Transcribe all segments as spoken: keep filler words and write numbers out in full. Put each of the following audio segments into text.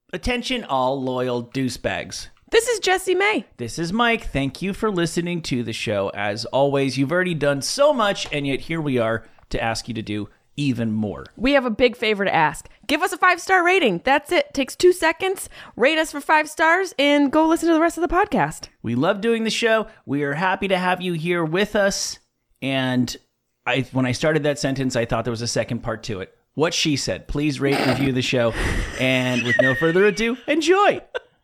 Attention all loyal douchebags. This is Jessie May. This is Mike. Thank you for listening to the show. As always, you've already done so much, and yet here we are to ask you to do even more. We have a big favor to ask. Give us a five-star rating. That's it. Takes two seconds. Rate us for five stars and go listen to the rest of the podcast. We love doing the show. We are happy to have you here with us. And I, when I started that sentence, I thought there was a second part to it. What she said. Please rate and review the show. And with no further ado, enjoy.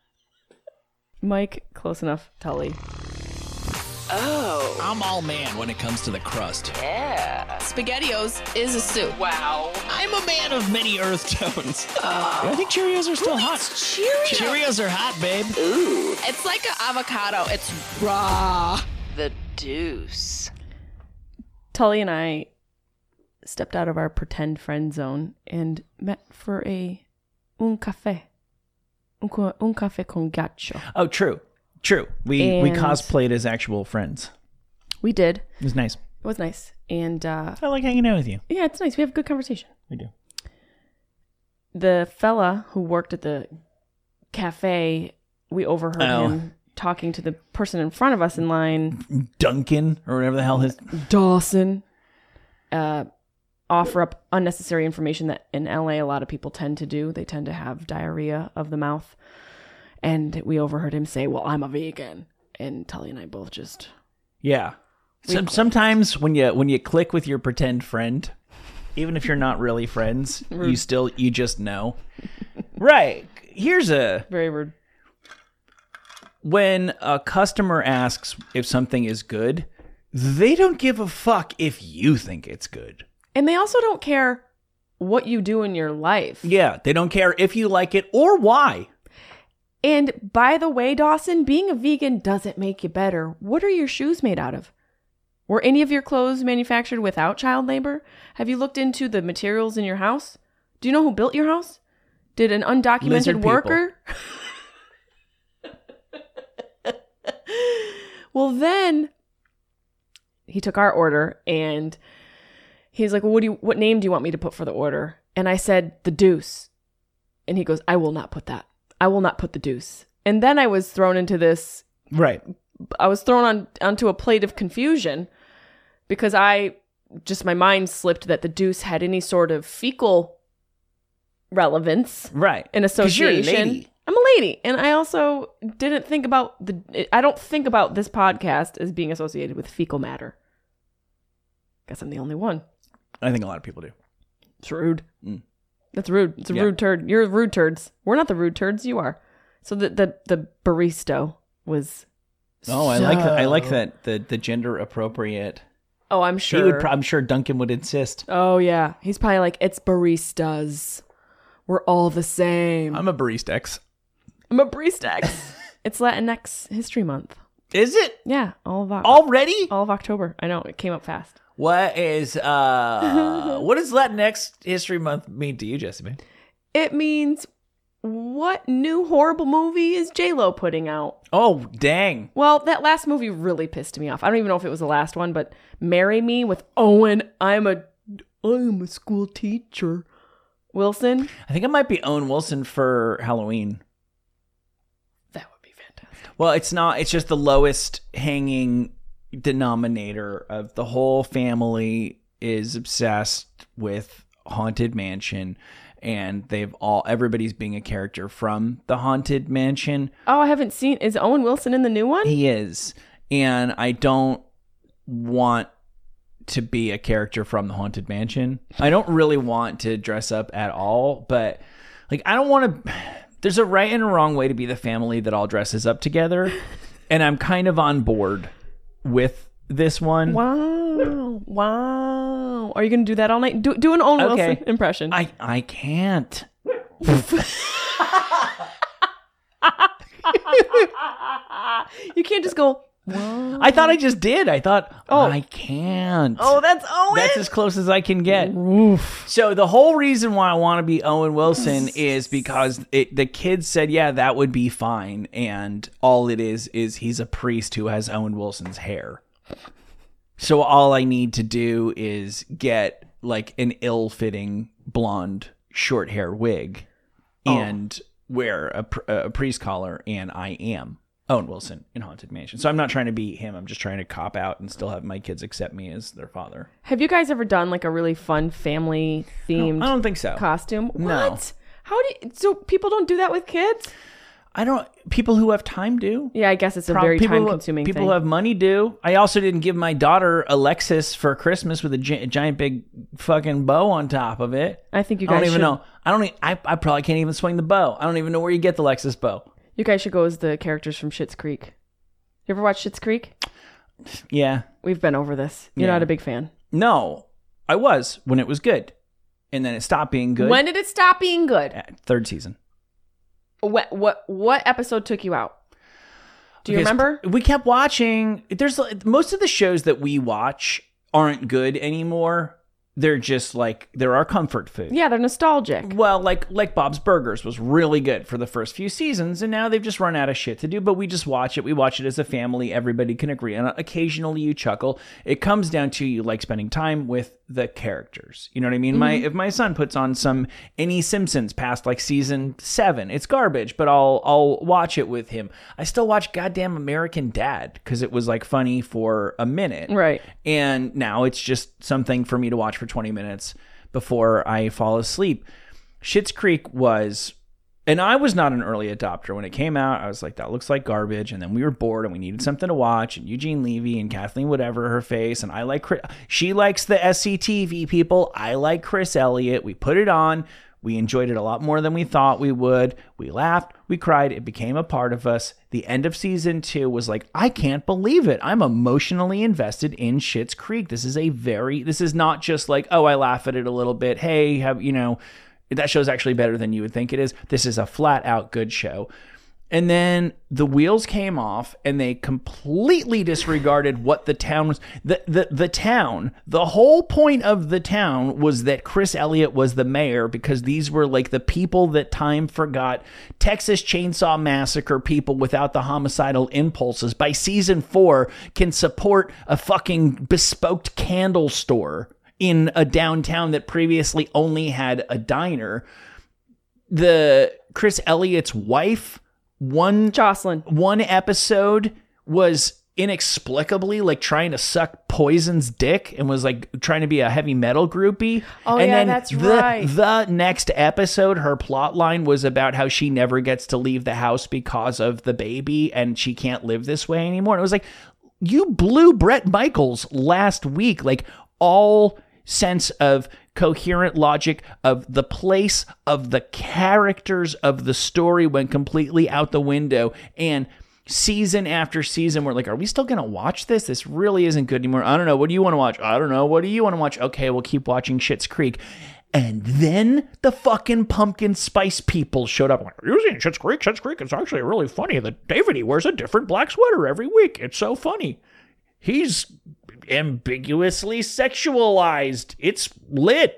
Mike, close enough. Tully. Oh. I'm all man when it comes to the crust. Yeah. SpaghettiOs is a soup. Wow. I'm a man of many earth tones. Oh. I think Cheerios are still Who hot. eats Cheerios? Cheerios are hot, babe. Ooh. It's like an avocado. It's raw. The deuce. Tully and I stepped out of our pretend friend zone and met for a un café. Un, co- un café con ghiaccio. Oh, true. True. We we And- cosplayed as actual friends. We did. It was nice. It was nice. And uh, I like hanging out with you. yeah, it's nice. We have a good conversation. We do. The fella who worked at the cafe, we overheard Oh. him talking to the person in front of us in line, Duncan, or whatever the hell his... Dawson, uh, offer up unnecessary information that in L A a lot of people tend to do. They tend to have diarrhea of the mouth. And we overheard him say, well, I'm a vegan. And Tully and I both just... Yeah. Some, sometimes when you when you click with your pretend friend, even if you're not really friends, you still, you just know. Right. Here's a... Very rude. When a customer asks if something is good, they don't give a fuck if you think it's good. And they also don't care what you do in your life. Yeah, they don't care if you like it or why. And by the way, Dawson, being a vegan doesn't make you better. What are your shoes made out of? Were any of your clothes manufactured without child labor? Have you looked into the materials in your house? Do you know who built your house? Did an undocumented Lizard people. worker? Well, then he took our order and he's like, well, what do you, what name do you want me to put for the order? And I said, the deuce. And he goes, I will not put that. I will not put the deuce. And then I was thrown into this, Right. I was thrown on onto a plate of confusion because I just, my mind slipped that the deuce had any sort of fecal relevance Right. and 'Cause you're a association. lady. I'm a lady. And I also didn't think about the, I don't think about this podcast as being associated with fecal matter. Guess I'm the only one. I think a lot of people do. It's rude. Mm. That's rude. It's a Yeah. rude turd. You're rude turds. We're not the rude turds. You are. So the the, the barista was. Oh, I like that. I like so- that. The the gender appropriate. Oh, I'm sure. He would. pro- I'm sure Duncan would insist. oh yeah, he's probably like, it's baristas. We're all the same. I'm a baristex. I'm a baristex. It's Latinx History Month. Is it Yeah, all of Oc- already? all of October. I know it came up fast. What is uh? what does Latinx History Month mean to you, Jessica? It means, what new horrible movie is J-Lo putting out? Oh, dang! Well, that last movie really pissed me off. I don't even know if it was the last one, but Marry Me with Owen. I'm a, I'm a school teacher. Wilson. I think it might be Owen Wilson for Halloween. That would be fantastic. Well, it's not. It's just the lowest hanging denominator of the whole family is obsessed with Haunted Mansion, and they've all everybody's being a character from the Haunted Mansion. Oh, I haven't seen. Is Owen Wilson in the new one? He is, and I don't want to be a character from the Haunted Mansion. I don't really want to dress up at all, but like I don't want to. There's a right and a wrong way to be the family that all dresses up together, and I'm kind of on board with this one. Wow. Wow. Are you going to do that all night? Do, do an Owen Okay. Wilson impression. I I can't. You can't just go, wow. I thought I just did. I thought, Oh. I can't. Oh, that's Owen. That's as close as I can get. So the whole reason why I want to be Owen Wilson is because it, the kids said, yeah, that would be fine. And all it is, is he's a priest who has Owen Wilson's hair. So all I need to do is get like an ill-fitting blonde short hair wig Oh. and wear a, pr- a priest collar, and I am Owen Wilson in Haunted Mansion. So I'm not trying to be him. I'm just trying to cop out and still have my kids accept me as their father. Have you guys ever done like a really fun family themed I don't think so. costume? No. What? How do you, so people don't do that with kids? I don't. People who have time do. Yeah, I guess it's a Prob- very people, time consuming People thing. who have money do. I also didn't give my daughter Alexis for Christmas with a gi- giant big fucking bow on top of it. I think you I guys don't even should, know. I don't. e- I, I probably can't even swing the bow. I don't even know where you get the Lexus bow. You guys should go as the characters from Schitt's Creek. You ever watch Schitt's Creek? Yeah. We've been over this. You're Yeah. not a big fan. No, I was when it was good, and then it stopped being good. When did it stop being good? At third season. What what what episode took you out? Do you Because remember? We kept watching. There's most of the shows that we watch aren't good anymore. They're just like, they're our comfort food. Yeah, they're nostalgic. Well, like like Bob's Burgers was really good for the first few seasons, and now they've just run out of shit to do, but we just watch it. We watch it as a family. Everybody can agree. And occasionally you chuckle. It comes down to you like spending time with the characters. You know what I mean? My if my son puts on some any Simpsons past like season seven, it's garbage, but I'll I'll watch it with him. I still watch goddamn American Dad because it was like funny for a minute. Right. And now it's just something for me to watch for twenty minutes before I fall asleep. Schitt's Creek was, and I was not an early adopter. When it came out, I was like, that looks like garbage. And then we were bored and we needed something to watch. And Eugene Levy and Kathleen, whatever her face. And I like, Chris, she likes the S C T V people. I like Chris Elliott. We put it on. We enjoyed it a lot more than we thought we would. We laughed. We cried. It became a part of us. The end of season two was like, I can't believe it. I'm emotionally invested in Schitt's Creek. This is a very, this is not just like, oh, I laugh at it a little bit. Hey, have, you know, that show's actually better than you would think it is. This is a flat out good show. And then the wheels came off and they completely disregarded what the town was. The, the, the town, the whole point of the town was that Chris Elliott was the mayor because these were like the people that time forgot. Texas Chainsaw Massacre people without the homicidal impulses by season four can support a fucking bespoke candle store in a downtown that previously only had a diner. The Chris Elliott's wife, One Jocelyn. One episode was inexplicably like trying to suck Poison's dick and was like trying to be a heavy metal groupie. Oh, and yeah, then that's the, right. The next episode, her plot line was about how she never gets to leave the house because of the baby and she can't live this way anymore. And it was like, you blew Bret Michaels last week. Like all sense of coherent logic of the place of the characters of the story went completely out the window. And season after season, we're like, are we still going to watch this? This really isn't good anymore. I don't know. What do you want to watch? I don't know. What do you want to watch? Okay, we'll keep watching Schitt's Creek. And then the fucking pumpkin spice people showed up. I'm like, are you seeing Schitt's Creek? Schitt's Creek is actually really funny. That David, he wears a different black sweater every week. It's so funny. He's ambiguously sexualized. It's lit.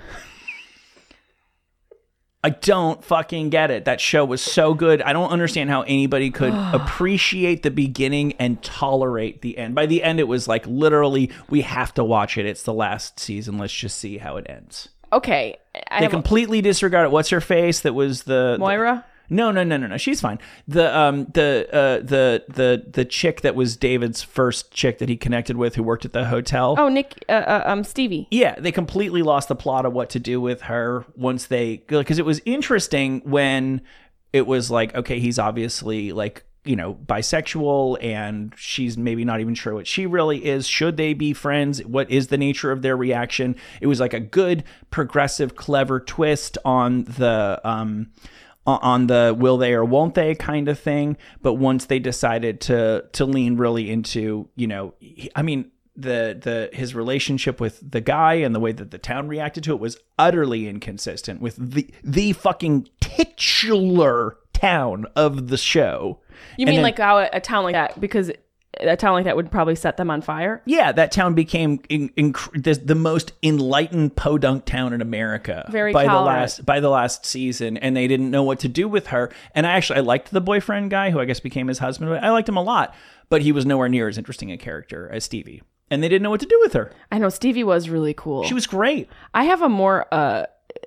I don't fucking get it. That show was so good. I don't understand how anybody could appreciate the beginning and tolerate the end. By the end, it was like literally, we have to watch it. It's the last season. Let's just see how it ends. Okay. I They have a- completely disregarded. What's her face? That was the the- Moira? No, no, no, no, no. She's fine. The um the uh the the the chick that was David's first chick that he connected with who worked at the hotel. Oh, Nick, uh, uh, um, Stevie. Yeah, they completely lost the plot of what to do with her once they, because it was interesting when it was like, okay, he's obviously like, you know, bisexual and she's maybe not even sure what she really is. Should they be friends? What is the nature of their reaction? It was like a good, progressive, clever twist on the um on the will they or won't they kind of thing. But once they decided to to lean really into, you know, I mean, the the his relationship with the guy and the way that the town reacted to it was utterly inconsistent with the the fucking titular town of the show. You And mean then- like how a, a town like that, because a town like that would probably set them on fire? Yeah, that town became in, in, the, the most enlightened podunk town in America Very by the tolerant. last by the last season, and they didn't know what to do with her. And I actually I liked the boyfriend guy who I guess became his husband. I liked him a lot, but he was nowhere near as interesting a character as Stevie, and they didn't know what to do with her. I know Stevie was really cool. She was great. I have a more uh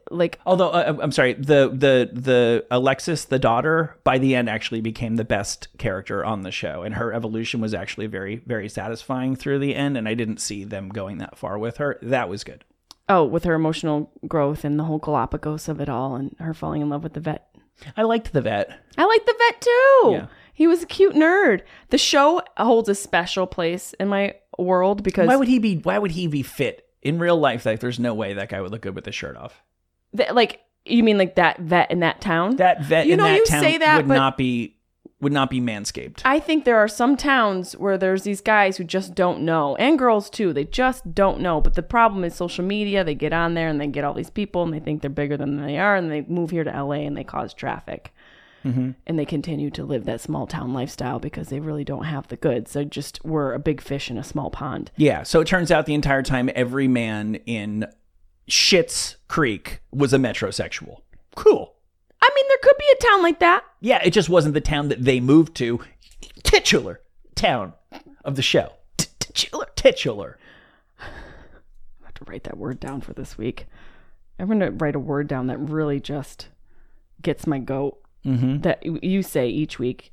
like Although uh, I'm sorry, the the the Alexis, the daughter, by the end actually became the best character on the show, and her evolution was actually very very satisfying through the end. And I didn't see them going that far with her. That was good. oh, with her emotional growth and the whole Galapagos of it all, and her falling in love with the vet. I liked the vet. I like the vet too. Yeah. He was a cute nerd. The show holds a special place in my world because Why would he be? Why would he be fit in real life? Like, there's no way that guy would look good with his shirt off. th- like you mean like that vet in that town? That vet You in know, that you town say that, would but- not be would not be manscaped. I think there are some towns where there's these guys who just don't know, and girls too. They just don't know. But the problem is social media. They get on there and they get all these people and they think they're bigger than they are, and they move here to L A and they cause traffic. Mm-hmm. And they continue to live that small town lifestyle because they really don't have the goods. They just were a big fish in a small pond. Yeah. So it turns out the entire time, every man in Schitt's Creek was a metrosexual. Cool. I mean, there could be a town like that. Yeah, it just wasn't the town that they moved to. Titular town of the show. T- Titular. Titular. I have to write that word down for this week. I'm going to write a word down that really just gets my goat. Mm-hmm. That you say each week.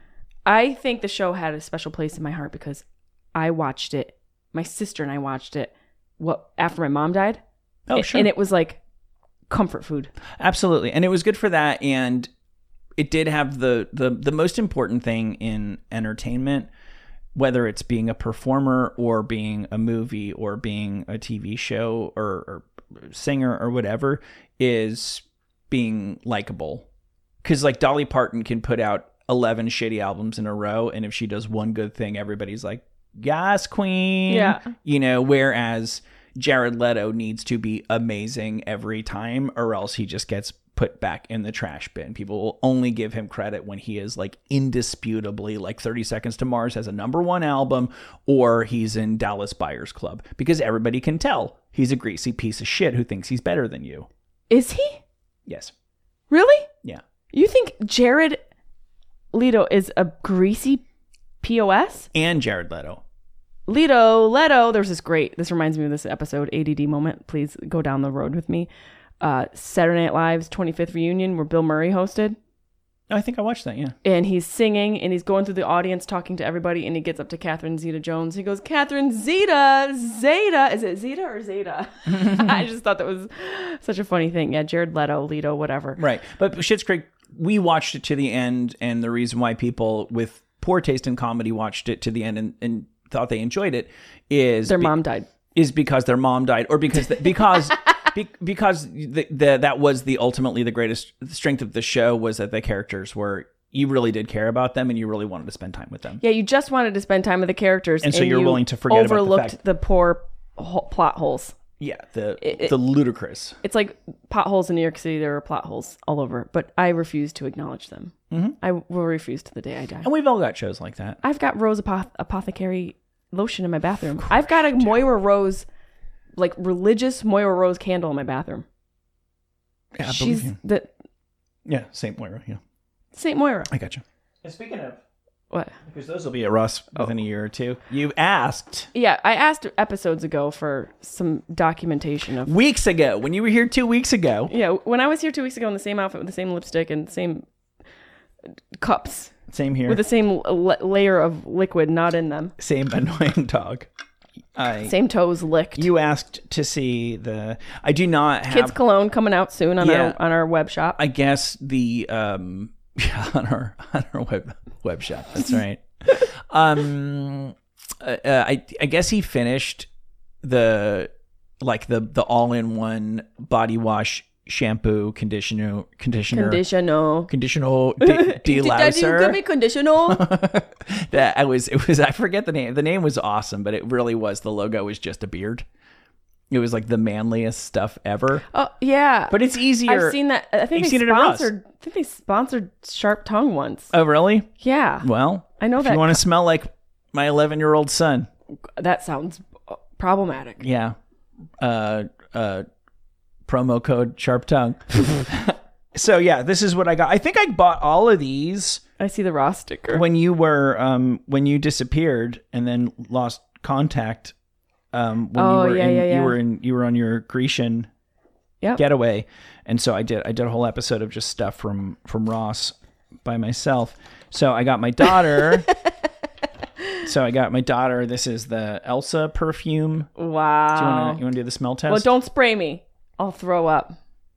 I think the show had a special place in my heart because I watched it. My sister and I watched it. What after my mom died? Oh, A- sure. And it was like comfort food. Absolutely. And it was good for that. And it did have the, the, the most important thing in entertainment, whether it's being a performer or being a movie or being a T V show or, or singer or whatever, is being likable. Because like Dolly Parton can put out eleven shitty albums in a row, and if she does one good thing, everybody's like, yes, queen. Yeah. You know, whereas Jared Leto needs to be amazing every time, or else he just gets put back in the trash bin. People will only give him credit when he is like indisputably, like thirty Seconds to Mars has a number one album, or he's in Dallas Buyers Club, because everybody can tell he's a greasy piece of shit who thinks he's better than you. Is he? Yes. Really? Yeah. You think Jared Leto is a greasy P O S? And Jared Leto. Leto, Leto, there's this great, this reminds me of this episode, A D D moment. Please go down the road with me. Uh, Saturday Night Live's twenty-fifth reunion where Bill Murray hosted. Oh, I think I watched that, yeah. And he's singing and he's going through the audience talking to everybody, and he gets up to Catherine Zeta-Jones. He goes, Catherine Zeta, Zeta. Is it Zeta or Zeta? I just thought that was such a funny thing. Yeah, Jared Leto, Leto, whatever. Right. But Schitt's Creek, we watched it to the end, and the reason why people with poor taste in comedy watched it to the end and, and thought they enjoyed it is Their be- mom died. is because their mom died, or because the, because be, because the, the that was the ultimately the greatest strength of the show, was that the characters were, you really did care about them and you really wanted to spend time with them. Yeah, you just wanted to spend time with the characters, And so you're you willing to forget about the overlooked fact- the poor ho- plot holes. Yeah, the It- the ludicrous. It's like potholes in New York City. There are plot holes all over, but I refuse to acknowledge them. Mm-hmm. I will refuse to the day I die. And we've all got shows like that. I've got Rose Apoth- Apothecary lotion in my bathroom. I've got a Moira Rose, like religious Moira Rose candle in my bathroom. Yeah, I believe She's you. the Yeah, Saint Moira. Yeah, Saint Moira. I got you. And speaking of, What? because those will be at Ross within a year or two. You asked Yeah, I asked episodes ago for some documentation of. weeks ago when you were here two weeks ago. Yeah, when I was here two weeks ago in the same outfit with the same lipstick and same cups Same here. with the same l- layer of liquid not in them, Same annoying dog. I. same toes licked. You asked to see the. I do not have. Kids Cologne coming out soon on Yeah. our on our web shop. I guess the um on our on our web web shop. That's right. um, uh, uh, I I guess he finished the like the the all in one body wash, shampoo, conditioner, conditioner, Conditional. conditional de- delouser. Give me conditional. That I was it was I forget the name. The name was awesome, but it really was, the logo was just a beard. It was like the manliest stuff ever. Oh yeah, But it's easier. I've seen that. I think You've they seen it at Ross. sponsored. I think they sponsored Sharp Tongue once. Oh really? Yeah, Well, I know if that. you want to smell like my eleven year old son, that sounds problematic. yeah. Uh, uh, promo code Sharp Tongue. So yeah, this is what I got. I think I bought all of these I see the Ross sticker. when you were um when you disappeared and then lost contact. Um, when Oh, you were yeah, in, yeah, yeah. you were in you were on your Grecian Yep. getaway. And so I did I did a whole episode of just stuff from from Ross by myself. So I got my daughter. so I got my daughter. This is the Elsa perfume. Wow. Do you want to you want to do the smell test? Well, don't spray me. I'll throw up.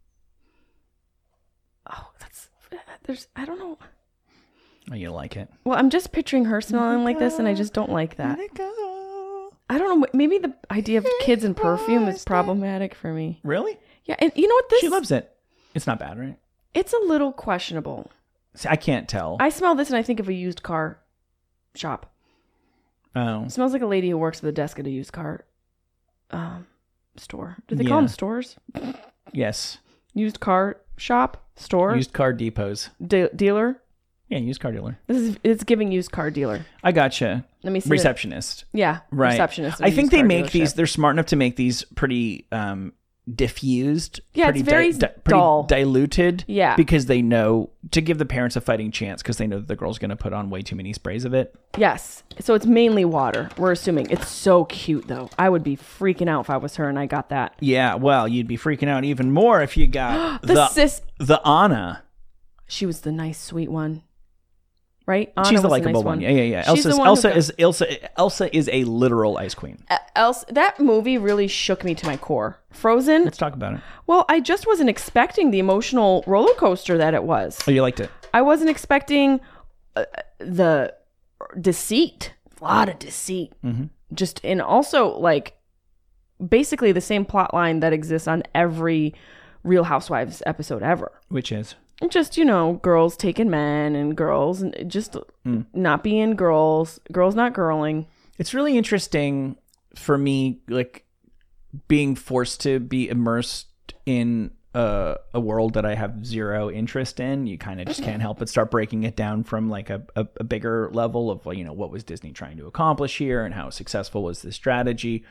Oh, that's there's I don't know. Oh, you like it? Well, I'm just picturing her smelling like this, and I just don't like that. I don't know. Maybe the idea of kids and perfume is problematic for me. Really? Yeah, and you know what? This She loves it. It's not bad, right? It's a little questionable. See, I can't tell. I smell this, and I think of a used car shop. oh, It smells like a lady who works at the desk at a used car um, store. Do they call Yeah. them stores? yes. Used car shop store Used car depots. De- dealer. Yeah, used car dealer. This is it's giving used car dealer. I gotcha. Let me see. the- Receptionist. yeah, Right. receptionist. of I a think used they car make these. dealership. They're smart enough to make these pretty um, diffused. Yeah, pretty it's very pretty dull. diluted. Yeah. because they know to give the parents a fighting chance because they know that the girl's going to put on way too many sprays of it. Yes. So it's mainly water. We're assuming. It's so cute though. I would be freaking out if I was her and I got that. Yeah, well, you'd be freaking out even more if you got The the sis- the Anna. She was the nice, sweet one, right? Anna She's the was likable nice one. Yeah, yeah, yeah. She's the Elsa's, one who Elsa got- is Elsa. Elsa is a literal ice queen. Uh, else that movie really shook me to my core. Frozen. Let's talk about it. Well, I just wasn't expecting the emotional roller coaster that it was. Oh, you liked it? I wasn't expecting uh, the deceit. A lot of deceit. Mm-hmm. Just and also like basically the same plot line that exists on every Real Housewives episode ever. Which is Just, you know, girls taking men and girls and just Mm. not being girls, girls not girling. it's really interesting for me, like being forced to be immersed in a, a world that I have zero interest in. You kind of just can't help but start breaking it down from like a, a, a bigger level of, you know, what was Disney trying to accomplish here and how successful was this strategy.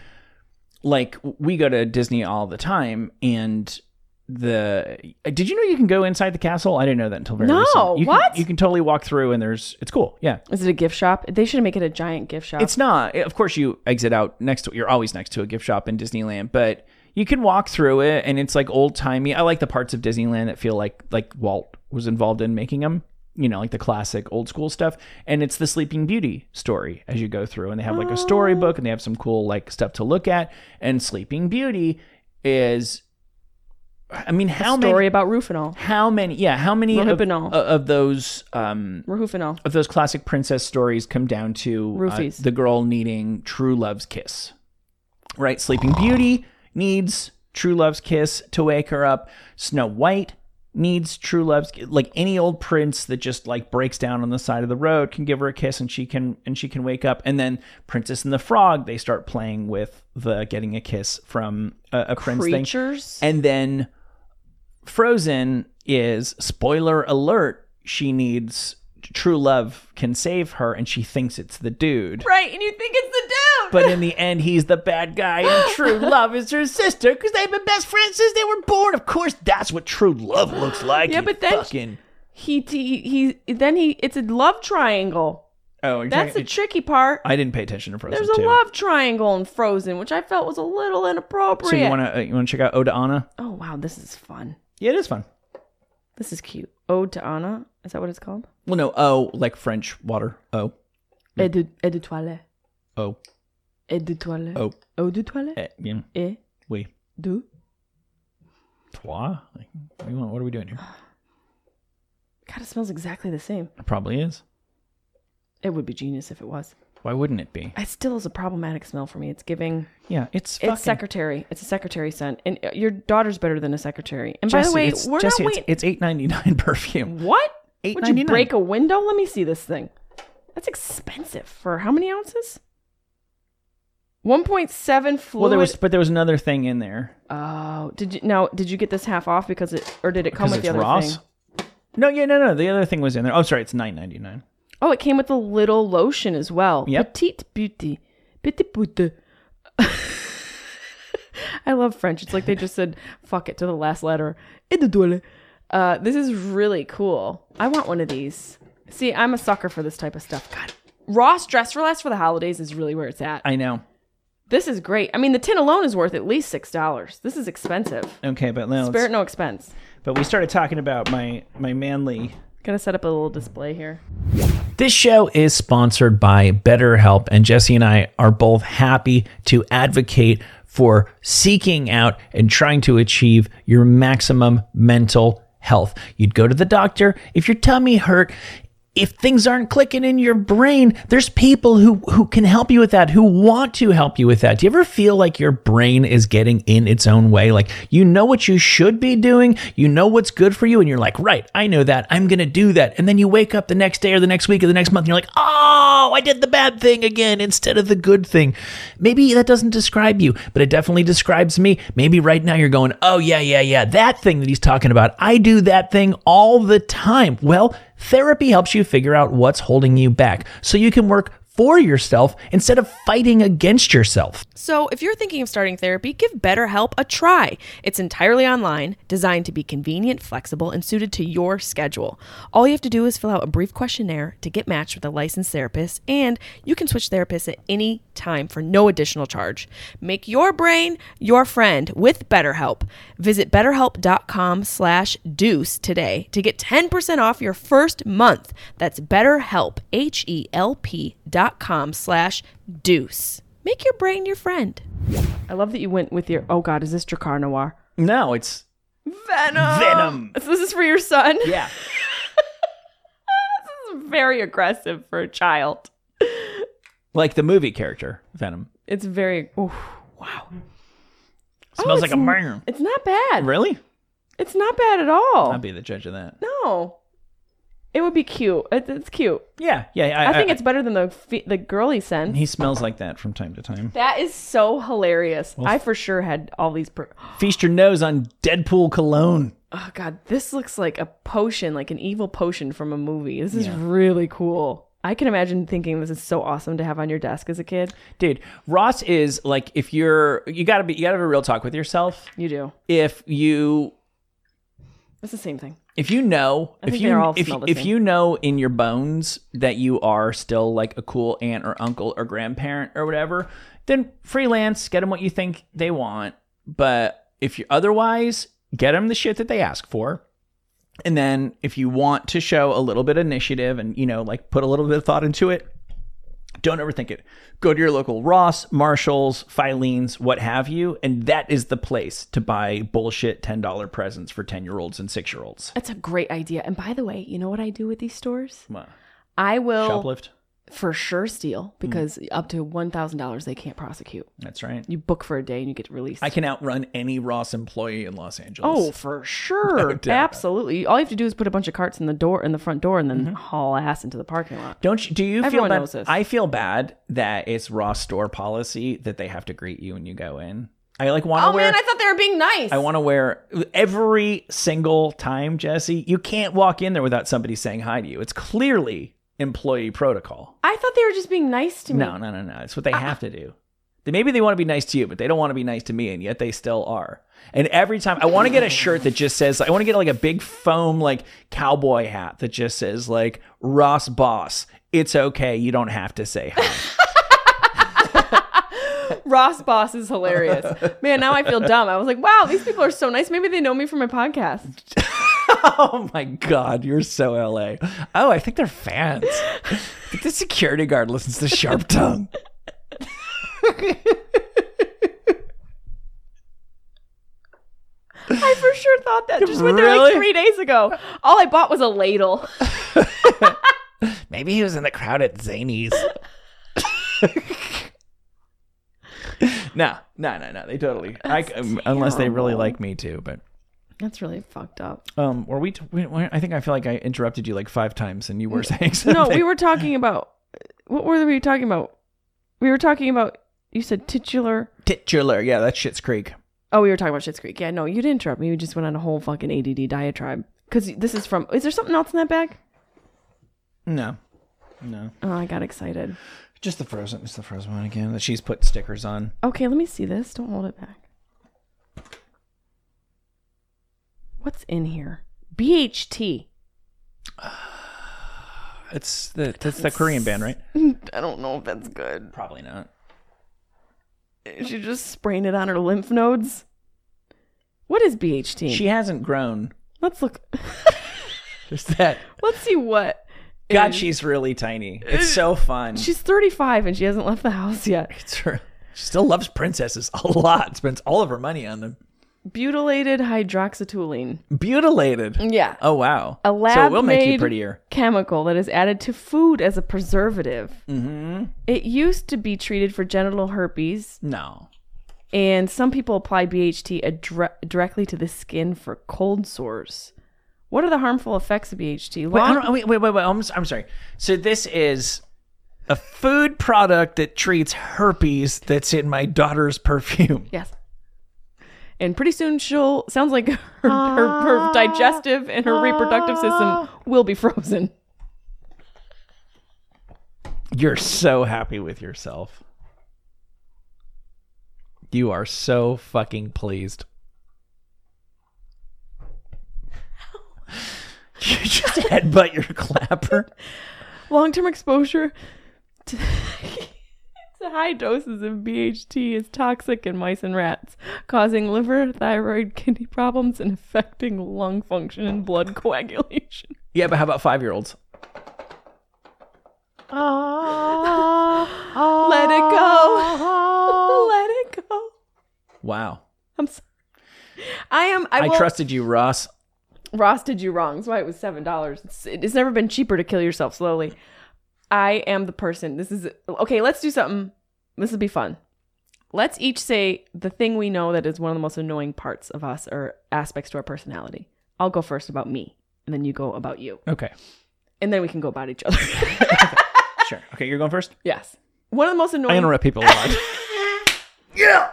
Like we go to Disney all the time, and the did you know you can go inside the castle? I didn't know that until very No, recent. You what? Can, you can totally walk through, and there's it's cool. Yeah. Is it a gift shop? They should make it a giant gift shop. It's not. Of course, you exit out next to. You're always next to a gift shop in Disneyland, but you can walk through it, and it's like old timey. I like the parts of Disneyland that feel like like Walt was involved in making them. You know, like the classic old school stuff. And it's the Sleeping Beauty story as you go through, and they have like a storybook, and they have some cool like stuff to look at. And Sleeping Beauty is, I mean, how story many? about Rufinol. How many? Yeah, how many of, Rohypnol. of those? Um, Rufinol. of those classic princess stories come down to uh, Roofies. the girl needing true love's kiss, right? Sleeping Beauty needs true love's kiss to wake her up. Snow White needs true love's like any old prince that just like breaks down on the side of the road can give her a kiss and she can and she can wake up. And then Princess and the Frog, they start playing with the getting a kiss from a, a prince thing. Creatures. And then Frozen is, spoiler alert, she needs true love can save her, and she thinks it's the dude. Right, and you think it's the dude. But in the end, he's the bad guy, and true love is her sister because they've been best friends since they were born. Of course, that's what true love looks like. Yeah, you but then- fucking... he, he he then he it's a love triangle. Oh, you're That's the talking- tricky part. I didn't pay attention to Frozen There's a two. love triangle in Frozen, which I felt was a little inappropriate. So you want to uh, you want to check out Ode to Anna? Oh wow, this is fun. Yeah, it is fun. This is cute. Ode to Anna. Is that what it's called? Well, no, oh, like French water. Oh, Et de, et de toilette. oh, Et de toilette. oh. Eau de toilette. Eh, bien, Et oui. de. Toi? Like, what, do you want, what are we doing here? God, it smells exactly the same. It probably is. It would be genius if it was. Why wouldn't it be? It still is a problematic smell for me. It's giving. Yeah, it's fucking... It's secretary. It's a secretary scent, and uh, your daughter's better than a secretary. And by Jesse, the way, it's, we're Jesse, not it's, waiting. it's eight ninety-nine perfume. What? eight Would you ninety-nine. break a window? Let me see this thing. That's expensive for how many ounces? one point seven fluid. Well, there was, but there was another thing in there. Oh, did you now? Did you get this half off because it, or did it come Because with the it's other Ross. thing? No, yeah, no, no. The other thing was in there. Oh, sorry, it's nine ninety-nine. Oh, it came with a little lotion as well. Yep. Petite beauty, petite beauty. I love French. It's like they just said "fuck it" to the last letter. Uh, this is really cool. I want one of these. See, I'm a sucker for this type of stuff. God, Ross Dress for Less for the holidays is really where it's at. I know. This is great. I mean, the tin alone is worth at least six dollars. This is expensive. Okay, but now Spare let's- it no expense. but we started talking about my my manly. Gonna set up a little display here. This show is sponsored by BetterHelp, and Jesse and I are both happy to advocate for seeking out and trying to achieve your maximum mental health. You'd go to the doctor if your tummy hurt. If things aren't clicking in your brain, there's people who, who can help you with that, who want to help you with that. Do you ever feel like your brain is getting in its own way? Like, you know what you should be doing, you know what's good for you, and you're like, right, I know that, I'm going to do that. And then you wake up the next day or the next week or the next month, and you're like, oh, I did the bad thing again instead of the good thing. Maybe that doesn't describe you, but it definitely describes me. Maybe right now you're going, oh, yeah, yeah, yeah, that thing that he's talking about, I do that thing all the time. Well, therapy helps you figure out what's holding you back so you can work for yourself instead of fighting against yourself. So, if you're thinking of starting therapy, give BetterHelp a try. It's entirely online, designed to be convenient, flexible, and suited to your schedule. All you have to do is fill out a brief questionnaire to get matched with a licensed therapist, and you can switch therapists at any time for no additional charge. Make your brain your friend with BetterHelp. Visit betterhelp.com slash deuce today to get ten percent off your first month. That's BetterHelp, H E L P dot com slash deuce. Make your brain your friend. I love that you went with your, oh God, is this Drakkar Noir? No, it's Venom. Venom. So this is for your son? Yeah. This is very aggressive for a child. Like the movie character, Venom. It's very, oof, wow. Smells Oh, like a it's- burn. It's not bad. Really? It's not bad at all. I'll be the judge of that. No. It would be cute. It, it's cute. Yeah, yeah. I, I, think it's better than the fe- the girly scent. He smells like that from time to time. That is so hilarious. I for sure had all these. Per- Feast your nose on Deadpool cologne. oh God, this looks like a potion, like an evil potion from a movie. This is really cool. I can imagine thinking this is so awesome to have on your desk as a kid. Dude, Ross is like, if you're, you gotta be, you gotta have a real talk with yourself. You do. If you, It's the same thing. if you know, I if think you, they're all if, smell the if same. you know in your bones that you are still like a cool aunt or uncle or grandparent or whatever, then freelance, get them what you think they want. But if you're otherwise, get them the shit that they ask for. And then if you want to show a little bit of initiative and, you know, like put a little bit of thought into it, don't overthink it. Go to your local Ross, Marshalls, Filene's, what have you, and that is the place to buy bullshit ten dollars presents for ten-year-olds and six-year-olds. That's a great idea. And by the way, you know what I do with these stores? What? I will Shoplift? for sure steal because up to one thousand dollars they can't prosecute. That's right. You book for a day and you get released. I can outrun any Ross employee in Los Angeles. Oh, for sure. doubt. Absolutely. All you have to do is put a bunch of carts in the door, in the front door, and then haul ass into the parking lot. Don't you, do you Everyone feel bad? knows this. I feel bad that it's Ross store policy that they have to greet you when you go in. I like want to Oh wear. man, I thought they were being nice. I want to wear every single time, Jesse. You can't walk in there without somebody saying hi to you. It's clearly employee protocol. I thought they were just being nice to me. No, no, no, no. It's what they have to do. They, maybe they want to be nice to you, but they don't want to be nice to me, and yet they still are. And every time, I want to get a shirt that just says, I want to get like a big foam like cowboy hat that just says like Ross Boss. It's okay. You don't have to say hi. Ross Boss is hilarious. Man, now I feel dumb. I was like, wow, these people are so nice. Maybe they know me from my podcast. Oh my God, you're so L A. Oh, I think they're fans. I think the security guard listens to Sharp Tongue. I for sure thought that. Just went there Really? like three days ago. All I bought was a ladle. Maybe he was in the crowd at Zany's. no, no, no, no. They totally. I, um, unless they really like me too, but. That's really fucked up. Um, were we, t- we? I think I feel like I interrupted you like five times, and you were saying something. No, we were talking about. What were we talking about? We were talking about. You said titular. Titular. Yeah, that's Schitt's Creek. Oh, we were talking about Schitt's Creek. Yeah, no, you didn't interrupt me. You just went on a whole fucking A D D diatribe. Because this is from. Is there something else in that bag? No, no, Oh, I got excited. just the frozen. It's the frozen one again that she's put stickers on. Okay, let me see this. Don't hold it back. What's in here? B H T. It's the that's the Korean band, right? I don't know if that's good. Probably not. She's just spraying it on her lymph nodes. What is B H T? She hasn't grown. Let's look. There's that. Let's see what. God, is- she's really tiny. It's so fun. She's thirty-five and she hasn't left the house yet. It's her. She still loves princesses a lot. Spends all of her money on them. Butylated hydroxytoluene. Butylated. Yeah. Oh, wow. A So it will make you lab-made prettier. chemical that is added to food as a preservative. Mm-hmm. It used to be treated for genital herpes, No. and some people apply B H T adre- directly to the skin for cold sores. What are the harmful effects of B H T? Wait, I Long- don't- wait, wait, wait, wait. I'm, I'm sorry. So this is a food product that treats herpes that's in my daughter's perfume. Yes. And pretty soon she'll, sounds like her, her, her digestive and her reproductive system will be frozen. You're so happy with yourself. You are so fucking pleased. You just headbutt your clapper. Long-term exposure to, to high doses of B H T is toxic in mice and rats, causing liver, thyroid, kidney problems, and affecting lung function and blood coagulation. Yeah, but how about five-year-olds? Let it go. Let it go. Wow. I'm sorry. I am. I, I will, trusted you, Ross. Ross did you wrong. That's why it was seven dollars. It's, it's never been cheaper to kill yourself slowly. I am the person. This is okay. Let's do something. This will be fun. Let's each say the thing we know that is one of the most annoying parts of us or aspects to our personality. I'll go first about me, and then you go about you, Okay. and then we can go about each other. Sure. Okay, you're going first? Yes. One of the most annoying. I interrupt people a lot. Yeah.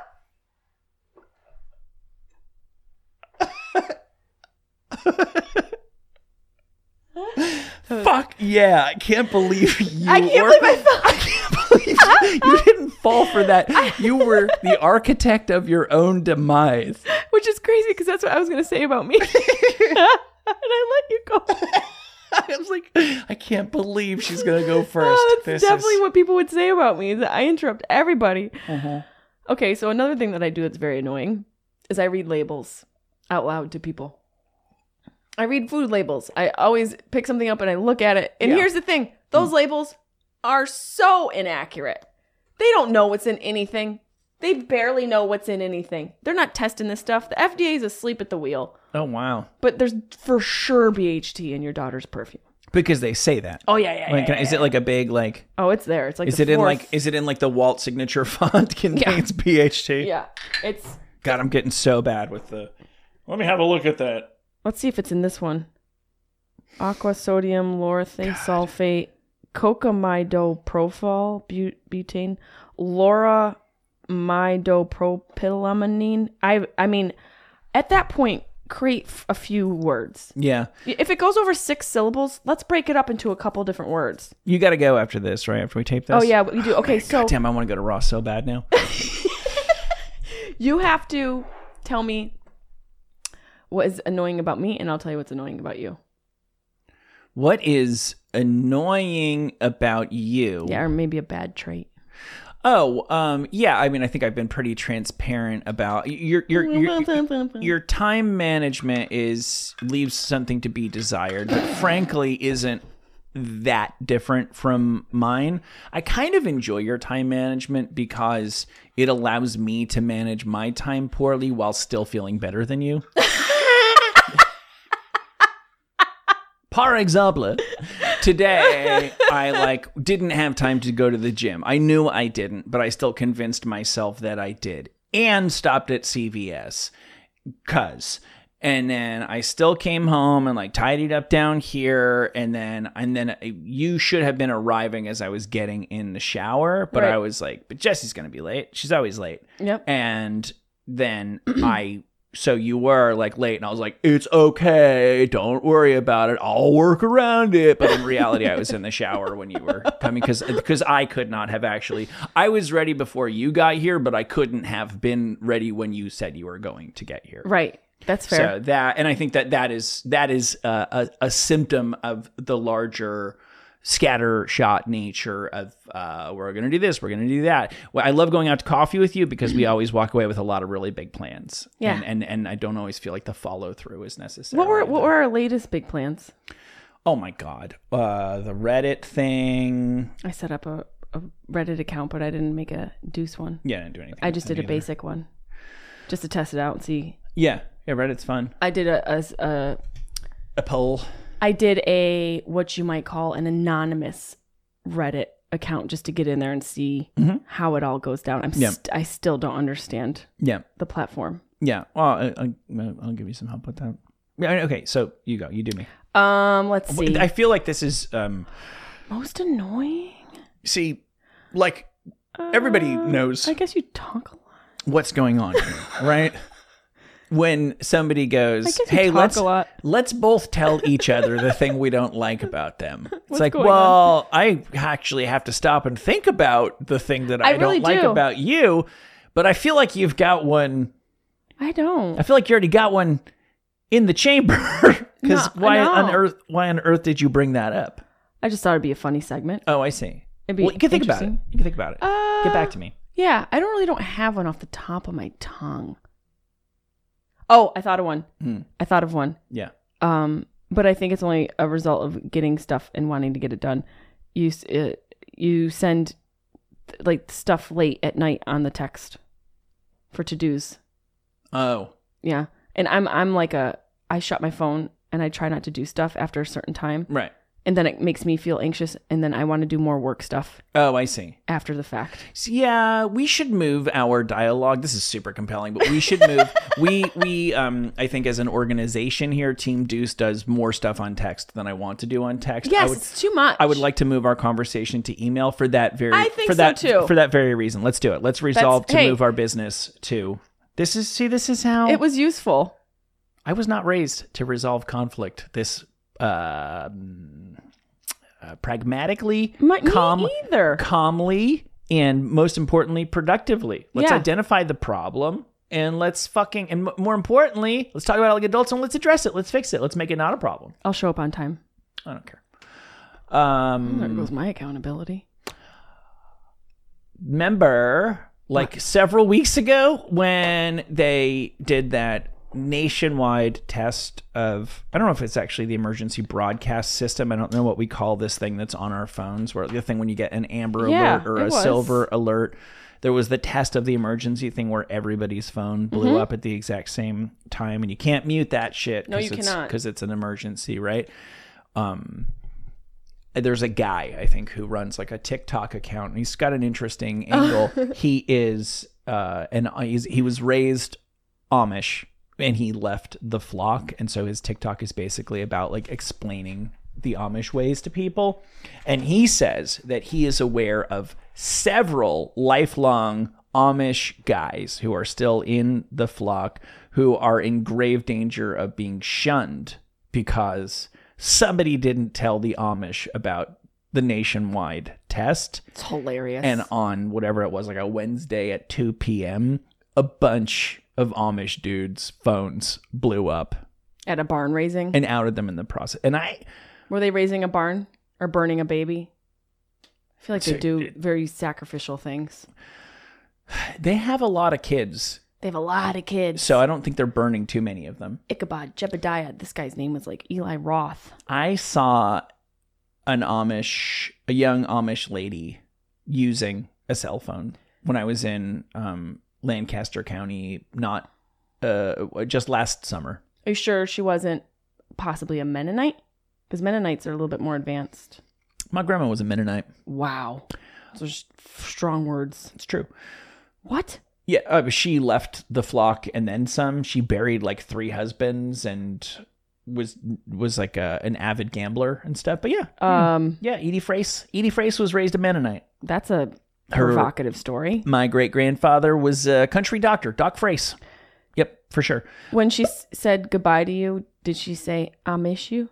Fuck yeah. I can't believe you I can't or- believe I fell. I can't believe you, you didn't fall for that. You were the architect of your own demise. Which is crazy because that's what I was going to say about me. And I let you go. I was like, I can't believe she's going to go first. Oh, that's This definitely is... what people would say about me is that I interrupt everybody. Uh-huh. Okay, so another thing that I do that's very annoying is I read labels out loud to people. I read food labels. I always pick something up and I look at it. And Yeah. here's the thing. Those Mm. labels are so inaccurate. They don't know what's in anything. They barely know what's in anything. They're not testing this stuff. The F D A is asleep at the wheel. Oh, wow. But there's for sure B H T in your daughter's perfume. Because they say that. Oh, yeah, yeah, Like, yeah. is it like a big, like... Oh, it's there. It's like Is the it in fourth- like is it in like the Walt signature font contains B H T? Yeah, it's... God, I'm getting so bad with the. Let me have a look at that. Let's see if it's in this one. Aqua sodium lauryl sulfate, cocamidopropyl but- butane, laura midopropylamine. I I mean, at that point, create f- a few words. Yeah, If it goes over six syllables, let's break it up into a couple different words. you got to go after this, right? After we tape this. Oh yeah, we do. Okay, so God damn, I want to go to Ross so bad now. you have to tell me what is annoying about me, and I'll tell you what's annoying about you. What is annoying about you? Yeah, or maybe a bad trait. Oh, um, yeah. I mean, I think I've been pretty transparent about your your your, your time management is leaves something to be desired, but frankly, isn't that different from mine. I kind of enjoy your time management because it allows me to manage my time poorly while still feeling better than you. Par exemple, today I like didn't have time to go to the gym. I knew I didn't, but I still convinced myself that I did, and stopped at C V S. Cause, and then I still came home and like tidied up down here, and then and then you should have been arriving as I was getting in the shower, but Right. I was like, but Jessie's gonna be late. She's always late. Yep. And then I. So you were like late, and I was like, it's okay, don't worry about it, I'll work around it. But in reality, I was in the shower when you were coming because because I could not have actually. I was ready before you got here, but I couldn't have been ready when you said you were going to get here. Right. That's fair. So that, and I think that that is that is uh, a a symptom of the larger scattershot nature of uh, we're going to do this, we're going to do that. Well, I love going out to coffee with you because we always walk away with a lot of really big plans. Yeah. And and, and I don't always feel like the follow through is necessary. What were what were our latest big plans? Oh my God. Uh, the Reddit thing. I set up a, a Reddit account, but I didn't make a Deuce one. Yeah, I didn't do anything. I just with did that a either. basic one, just to test it out and see. Yeah. Yeah, Reddit's fun. I did a, a, a A poll. I did a what you might call an anonymous Reddit account just to get in there and see Mhm. how it all goes down. I'm Yeah. st- I still don't understand Yeah. the platform. Yeah. Well, I, I, I'll give you some help with that. Yeah. Okay. So you go. You do me. Um, let's see. I feel like this is um. Most annoying. See, like everybody Uh, knows I guess you talk a lot. what's going on here, right? When somebody I goes, guess you "Hey, talk let's a lot. let's both tell each other the thing we don't like about them." It's What's like, going well, I actually have to stop and think about the thing that I, I don't really like do. about you, but I feel like you've got one. I don't. I feel like you already got one in the chamber. Because No, why no. on earth? Why on earth did you bring that up? I just thought it'd be a funny segment. Oh, I see. It'd be Well, you can think about it. interesting. You can think about it. Uh, Get back to me. Yeah, I don't really don't have one off the top of my tongue. Oh, I thought of one. Hmm. I thought of one. Yeah. Um, but I think it's only a result of getting stuff and wanting to get it done. You s- uh, you send like stuff late at night on the text for to dos. Oh. Yeah, and I'm I'm like a I shut my phone and I try not to do stuff after a certain time, Right. and then it makes me feel anxious, and then I want to do more work stuff Oh, I see. after the fact. So, yeah, we should move our dialogue. This is super compelling, but we should move. we we um I think as an organization here, Team Deuce does more stuff on text than I want to do on text. Yes, I would, it's too much. I would like to move our conversation to email for that very I think for so, that too. for that very reason. Let's do it. Let's resolve to hey. move our business to this is see this is how It was useful. I was not raised to resolve conflict this uh, uh pragmatically, My, calm, me either. calmly, and most importantly, productively. Let's Yeah. identify the problem and let's fucking, and m- more importantly, let's talk about it like adults and let's address it. Let's fix it. Let's make it not a problem. I'll show up on time. I don't care. Um, There goes my accountability. remember, like several weeks ago when they did that nationwide test of, I don't know if it's actually the emergency broadcast system. I don't know what we call this thing that's on our phones, where the thing when you get an amber Yeah, alert or it a was. silver alert. There was the test of the emergency thing where everybody's phone blew Mm-hmm. up at the exact same time, and you can't mute that shit. No, you it's, cannot. because it's an emergency, right? Um, there's a guy I think who runs like a TikTok account, and he's got an interesting angle. He is uh, and he's he was raised Amish, and he left the flock, and so his TikTok is basically about like explaining the Amish ways to people. And he says that he is aware of several lifelong Amish guys who are still in the flock who are in grave danger of being shunned because somebody didn't tell the Amish about the nationwide test. It's hilarious. And on whatever it was, like a Wednesday at two p.m., a bunch of Amish dudes' phones blew up at a barn raising. and outed them in the process. And I, Were they raising a barn or burning a baby? I feel like they So- do very sacrificial things. they have a lot of kids, They have a lot of kids. so I don't think they're burning too many of them. Ichabod, Jebediah. This guy's name was like Eli Roth. I saw an Amish, a young Amish lady using a cell phone when I was in um, Lancaster County, not uh, just last summer. Are you sure she wasn't possibly a Mennonite? Because Mennonites are a little bit more advanced. My grandma was a Mennonite. Wow. Those are strong words. It's true. What? Yeah, uh, she left the flock and then some. She buried like three husbands and was was like a, an avid gambler and stuff. But yeah, Um, yeah, Edie Frace. Edie Frace was raised a Mennonite. that's a Her- provocative story. My great grandfather was a country doctor, Doc Frace. Yep, for sure. When she s- said goodbye to you, did she say, "I'll miss you"?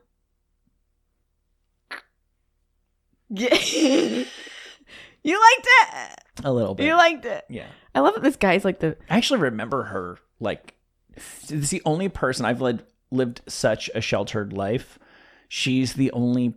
Yeah. You liked it. A little bit. You liked it. Yeah. I love that this guy's like the I actually remember her, like, it's the only person I've led, lived such a sheltered life. She's the only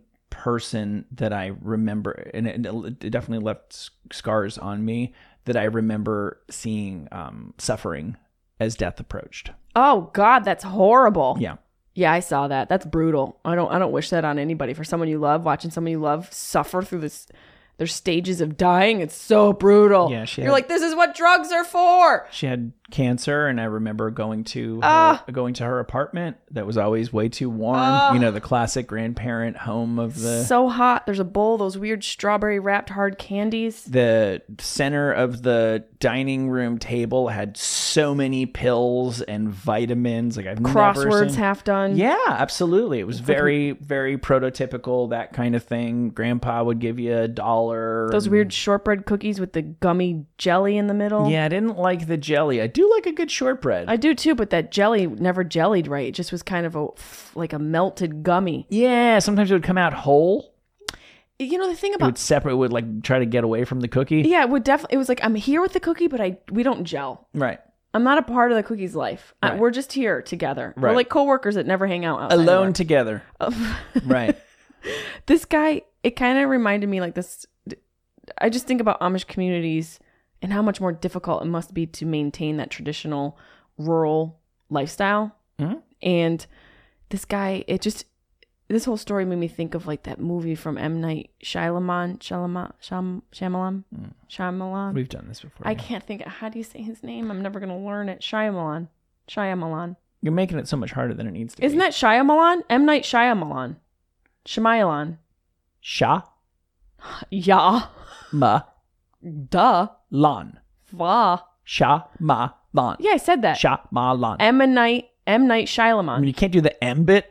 person that I remember, and it, it definitely left scars on me, that I remember seeing um, suffering as death approached. Oh God, that's horrible. Yeah. Yeah, I saw that. That's brutal. I don't I don't wish that on anybody. For someone you love, watching someone you love suffer through this their stages of dying, it's so brutal. Yeah, she You're had- like, this is what drugs are for. She had cancer, and I remember going to her, Ah. going to her apartment that was always way too warm. Ah. You know, the classic grandparent home of the So hot. There's a bowl, those weird strawberry wrapped hard candies. the center of the dining room table had so many pills and vitamins. Like I've never Crosswords seen. half done. Yeah, absolutely. It was very, very prototypical, that kind of thing. Grandpa would give you a dollar. Those and- weird shortbread cookies with the gummy jelly in the middle. Yeah, I didn't like the jelly. I do like a good shortbread. I do too, but that jelly never jellied right. It just was kind of a like a melted gummy. yeah, sometimes it would come out whole. You know the thing It about would separate. It would like try to get away from the cookie. yeah, it would definitely. It was like I'm here with the cookie, but I we don't gel. Right. I'm not a part of the cookie's life. I- Right. we're just here together. We're Right. like coworkers that never hang out outside Alone of together. work. Right. This guy, it kind of reminded me like this. I just think about Amish communities and how much more difficult it must be to maintain that traditional rural lifestyle. Mhm. And this guy, it just, this whole story made me think of like that movie from M. Night Shyamalan, Shyamalan, Shyam, Shyamalan, Shyamalan. We've done this before. I yeah. can't think, how do you say his name? I'm never going to learn it. Shyamalan. Shyamalan. You're making it so much harder than it needs to Isn't be. that Shyamalan? M. Night Shyamalan. Shyamalan. Sha Yeah. ma Duh. lan. Va. Sha ma lan. Yeah, I said that. Sha ma lan. M. Night, M. Night I mean, Shyamalan. you can't do the M bit.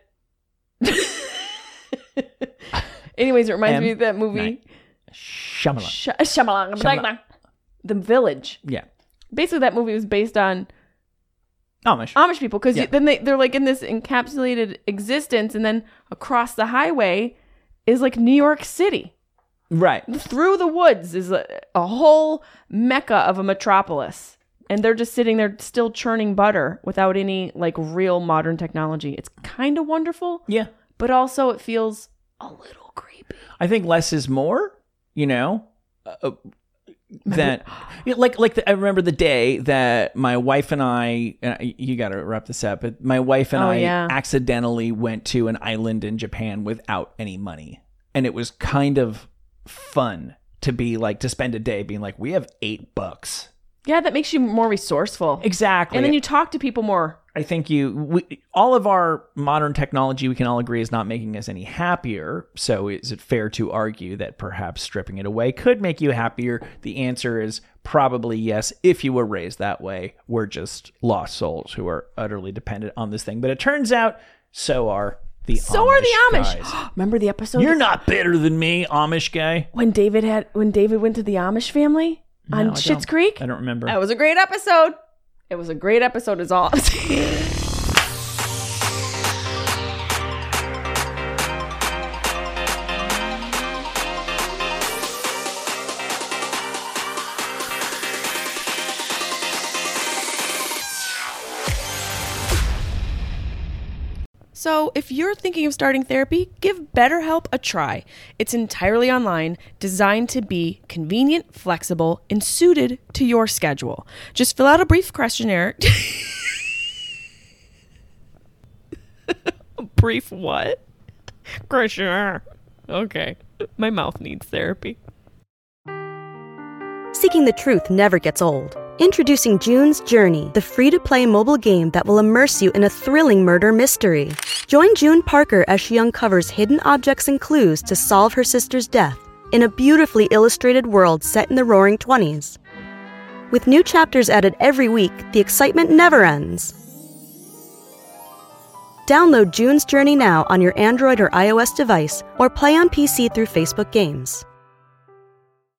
Anyways, it reminds M. me of that movie. Night. Shyamalan. Sh- Shyamalan. Shyamalan. The Village. Yeah. Basically, that movie was based on Amish. Amish people because Yeah. then they, they're like in this encapsulated existence, and then across the highway is like New York City. Right. Through the woods is a, a whole mecca of a metropolis. And they're just sitting there still churning butter without any like real modern technology. It's kind of wonderful, Yeah. but also it feels a little creepy. I think less is more, you know? Uh, that yeah, like like the, I remember the day that my wife and I and I- you got to wrap this up, but my wife and Oh, I yeah. accidentally went to an island in Japan without any money. And it was kind of fun to be like to spend a day being like, we have eight bucks. Yeah, that makes you more resourceful. Exactly. And then you talk to people more. I think you, we, all of our modern technology, we can all agree is not making us any happier. So is it fair to argue that perhaps stripping it away could make you happier? The answer is probably yes. If you were raised that way, we're just lost souls who are utterly dependent on this thing. But it turns out so are the So Amish are the Amish. guys. Remember the episode You're not better than me, Amish guy. when David had when David went to the Amish family No, I on don't. Schitt's Creek? I don't remember. That was a great episode. It was a great episode is all. So, if you're thinking of starting therapy, give BetterHelp a try. It's entirely online, designed to be convenient, flexible, and suited to your schedule. Just fill out a brief questionnaire. Brief what? Questionnaire. Okay. My mouth needs therapy. Seeking the truth never gets old. Introducing June's Journey, the free-to-play mobile game that will immerse you in a thrilling murder mystery. Join June Parker as she uncovers hidden objects and clues to solve her sister's death in a beautifully illustrated world set in the Roaring Twenties. With new chapters added every week, the excitement never ends. Download June's Journey now on your Android or iOS device, or play on P C through Facebook Games.